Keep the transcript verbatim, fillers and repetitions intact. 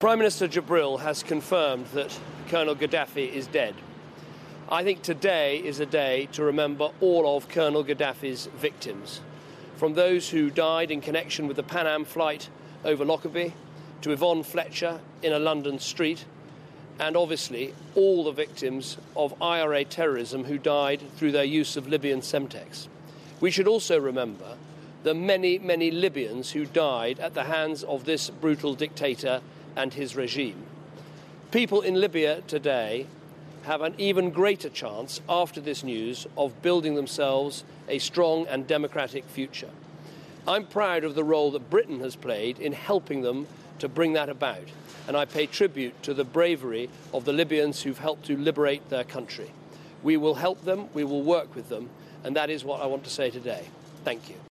Prime Minister Jibril has confirmed that Colonel Gaddafi is dead. I think today is a day to remember all of Colonel Gaddafi's victims, from those who died in connection with the Pan Am flight over Lockerbie, to Yvonne Fletcher in a London street, and obviously all the victims of I R A terrorism who died through their use of Libyan Semtex. We should also remember the many, many Libyans who died at the hands of this brutal dictator and his regime. People in Libya today have an even greater chance after this news of building themselves a strong and democratic future. I'm proud of the role that Britain has played in helping them to bring that about, and I pay tribute to the bravery of the Libyans who've helped to liberate their country. We will help them, we will work with them, and that is what I want to say today. Thank you.